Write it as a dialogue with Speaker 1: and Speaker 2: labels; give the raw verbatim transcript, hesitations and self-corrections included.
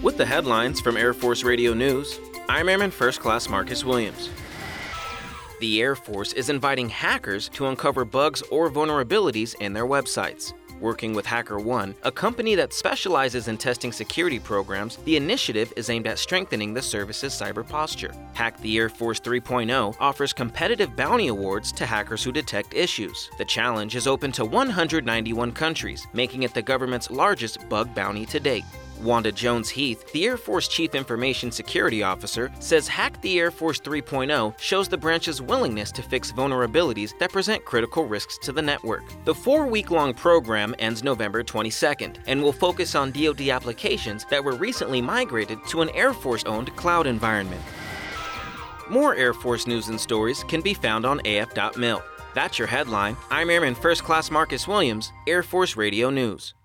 Speaker 1: With the headlines from Air Force Radio News, I'm Airman First Class Marcus Williams. The Air Force is inviting hackers to uncover bugs or vulnerabilities in their websites. Working with HackerOne, a company that specializes in testing security programs, the initiative is aimed at strengthening the service's cyber posture. Hack the Air Force three point oh offers competitive bounty awards to hackers who detect issues. The challenge is open to one hundred ninety-one countries, making it the government's largest bug bounty to date. Wanda Jones-Heath, the Air Force Chief Information Security Officer, says Hack the Air Force three point oh shows the branch's willingness to fix vulnerabilities that present critical risks to the network. The four-week-long program ends November twenty-second and will focus on D O D applications that were recently migrated to an Air Force-owned cloud environment. More Air Force news and stories can be found on A F dot mil. That's your headline. I'm Airman First Class Marcus Williams, Air Force Radio News.